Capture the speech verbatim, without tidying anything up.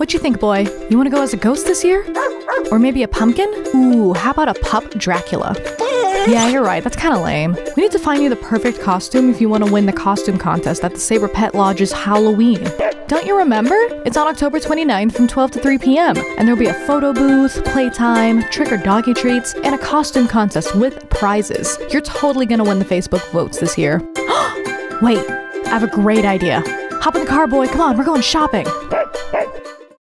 What you think, boy? You want to go as a ghost this year? Or maybe a pumpkin? Ooh, how about a pup Dracula? Yeah, you're right. That's kind of lame. We need to find you the perfect costume if you want to win the costume contest at the Sabre Pet Lodge's Halloween. Don't you remember? It's on October twenty-ninth from twelve to three p.m. And there'll be a photo booth, playtime, trick or doggy treats, and a costume contest with prizes. You're totally gonna win the Facebook votes this year. Wait, I have a great idea. Hop in the car, boy. Come on, we're going shopping.